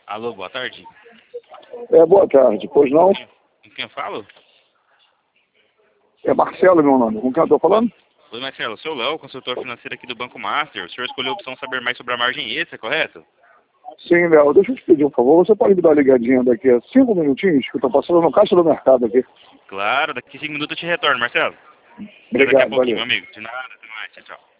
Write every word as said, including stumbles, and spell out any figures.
Alô, boa tarde. É, boa tarde. Pois não? Com quem eu falo? É Marcelo, meu nome. Com quem eu tô falando? Oi, Marcelo. Eu sou o Léo, consultor financeiro aqui do Banco Master. O senhor escolheu a opção saber mais sobre a margem extra, correto? Sim, Léo. Deixa eu te pedir um favor. Você pode me dar uma ligadinha daqui a cinco minutinhos, que eu tô passando no caixa do mercado aqui. Claro, daqui a cinco minutos eu te retorno, Marcelo. Até daqui a Obrigado, pouquinho, valeu. meu amigo. De nada, até mais. Tchau, tchau.